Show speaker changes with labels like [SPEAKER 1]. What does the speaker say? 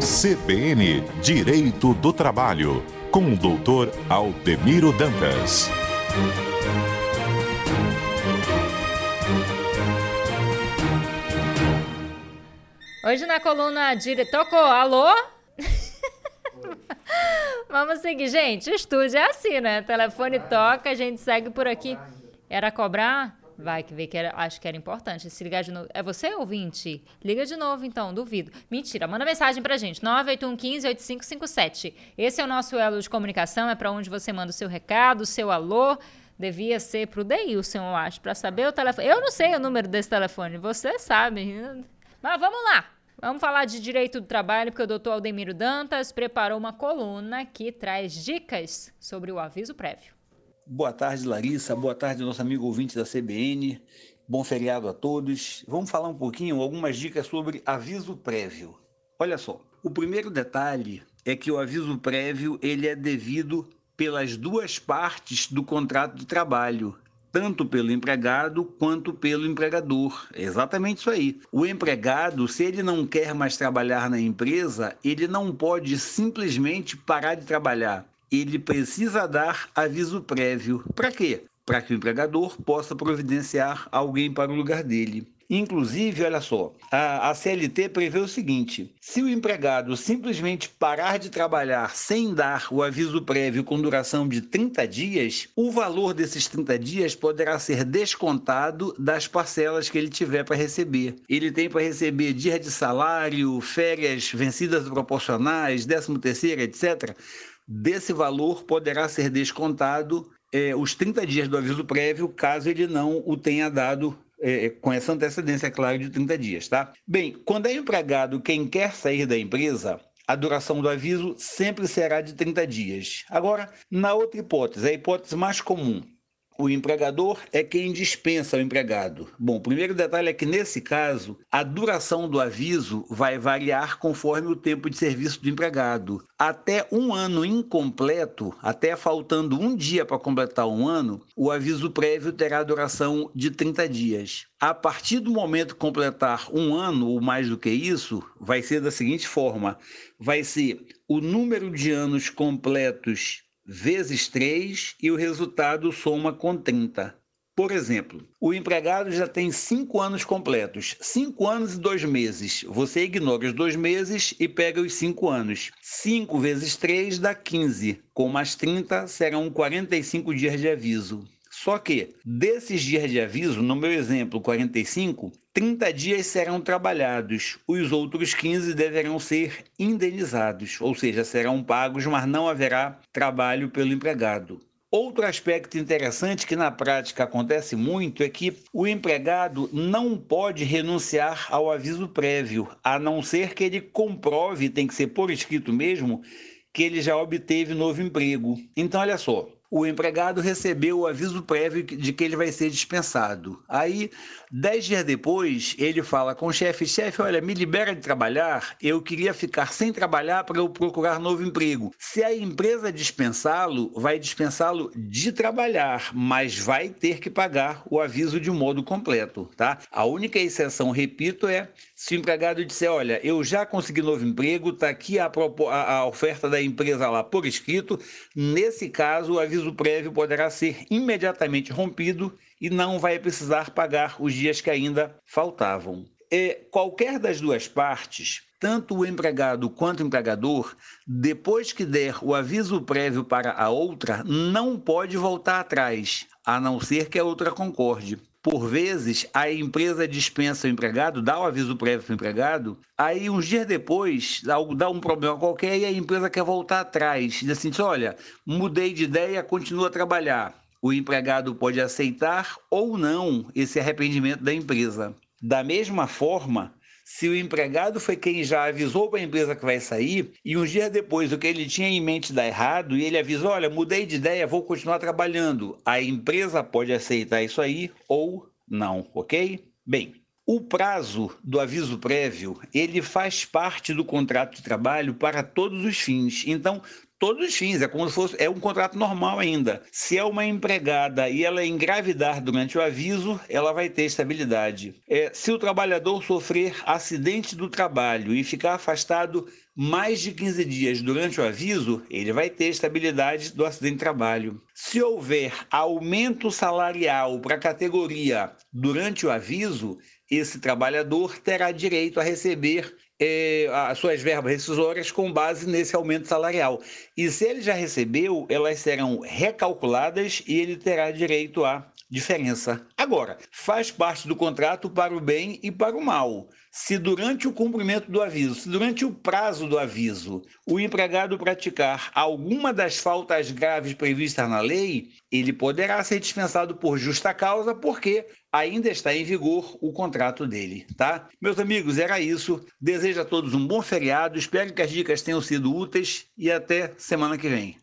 [SPEAKER 1] CBN Direito do Trabalho, com o Dr. Aldemiro Dantas.
[SPEAKER 2] Hoje na coluna Tocou, alô? Vamos seguir, gente. O estúdio é assim, né? Telefone toca, a gente segue por aqui. Era cobrar? Vai que ver que acho que era importante. Se ligar de novo. É você, ouvinte? Liga de novo, então, duvido. Mentira, manda mensagem pra gente. 981158557. Esse é o nosso elo de comunicação, é pra onde você manda o seu recado, o seu alô. Devia ser pro Deilson, eu acho, pra saber o telefone. Eu não sei o número desse telefone, você sabe. Mas vamos lá. Vamos falar de direito do trabalho, porque o doutor Aldemiro Dantas preparou uma coluna que traz dicas sobre o aviso prévio.
[SPEAKER 3] Boa tarde, Larissa. Boa tarde, nosso amigo ouvinte da CBN. Bom feriado a todos. Vamos falar um pouquinho, algumas dicas sobre aviso prévio. Olha só, o primeiro detalhe é que o aviso prévio ele é devido pelas duas partes do contrato de trabalho, tanto pelo empregado quanto pelo empregador. É exatamente isso aí. O empregado, se ele não quer mais trabalhar na empresa, ele não pode simplesmente parar de trabalhar. Ele precisa dar aviso prévio. Para quê? Para que o empregador possa providenciar alguém para o lugar dele. Inclusive, olha só, a CLT prevê o seguinte: se o empregado simplesmente parar de trabalhar sem dar o aviso prévio com duração de 30 dias, o valor desses 30 dias poderá ser descontado das parcelas que ele tiver para receber. Ele tem para receber dia de salário, férias vencidas proporcionais, 13º, etc. Desse valor poderá ser descontado os 30 dias do aviso prévio, caso ele não o tenha dado com essa antecedência, claro, de 30 dias, tá? Bem, quando é empregado quem quer sair da empresa, a duração do aviso sempre será de 30 dias. Agora, na outra hipótese, a hipótese mais comum, o empregador é quem dispensa o empregado. Bom, o primeiro detalhe é que, nesse caso, a duração do aviso vai variar conforme o tempo de serviço do empregado. Até um ano incompleto, até faltando um dia para completar um ano, o aviso prévio terá duração de 30 dias. A partir do momento que completar um ano ou mais do que isso, vai ser da seguinte forma: vai ser o número de anos completos vezes 3 e o resultado soma com 30. Por exemplo, o empregado já tem 5 anos completos, 5 anos e 2 meses. Você ignora os 2 meses e pega os 5 anos. 5 vezes 3 dá 15, com mais 30 serão 45 dias de aviso. Só que, desses dias de aviso, no meu exemplo 45, 30 dias serão trabalhados, os outros 15 deverão ser indenizados, ou seja, serão pagos, mas não haverá trabalho pelo empregado. Outro aspecto interessante que na prática acontece muito é que o empregado não pode renunciar ao aviso prévio, a não ser que ele comprove, tem que ser por escrito mesmo, que ele já obteve novo emprego. Então, olha só, o empregado recebeu o aviso prévio de que ele vai ser dispensado. Aí, 10 dias depois, ele fala com o chefe: chefe, olha, me libera de trabalhar, eu queria ficar sem trabalhar para eu procurar novo emprego. Se a empresa dispensá-lo, vai dispensá-lo de trabalhar, mas vai ter que pagar o aviso de modo completo, tá? A única exceção, repito, é se o empregado disser: olha, eu já consegui novo emprego, está aqui a oferta da empresa lá por escrito. Nesse caso, o aviso prévio poderá ser imediatamente rompido e não vai precisar pagar os dias que ainda faltavam. Qualquer das duas partes, tanto o empregado quanto o empregador, depois que der o aviso prévio para a outra, não pode voltar atrás, a não ser que a outra concorde. Por vezes, a empresa dispensa o empregado, dá o aviso prévio para o empregado, aí uns dias depois dá um problema qualquer e a empresa quer voltar atrás. Diz assim: olha, mudei de ideia, continua a trabalhar. O empregado pode aceitar ou não esse arrependimento da empresa. Da mesma forma, se o empregado foi quem já avisou para a empresa que vai sair e uns dias depois o que ele tinha em mente dá errado e ele avisa: olha, mudei de ideia, vou continuar trabalhando, a empresa pode aceitar isso aí ou não, ok? Bem, o prazo do aviso prévio, ele faz parte do contrato de trabalho para todos os fins. Então, todos os fins, é como se fosse um contrato normal ainda. Se é uma empregada e ela engravidar durante o aviso, ela vai ter estabilidade. Se o trabalhador sofrer acidente do trabalho e ficar afastado mais de 15 dias durante o aviso, ele vai ter estabilidade do acidente de trabalho. Se houver aumento salarial para a categoria durante o aviso, esse trabalhador terá direito a receber as suas verbas rescisórias com base nesse aumento salarial. E se ele já recebeu, elas serão recalculadas e ele terá direito à diferença. Agora, faz parte do contrato para o bem e para o mal. Se durante o cumprimento do aviso, se durante o prazo do aviso, o empregado praticar alguma das faltas graves previstas na lei, ele poderá ser dispensado por justa causa, porque ainda está em vigor o contrato dele, tá? Meus amigos, era isso. Desejo a todos um bom feriado, espero que as dicas tenham sido úteis e até semana que vem.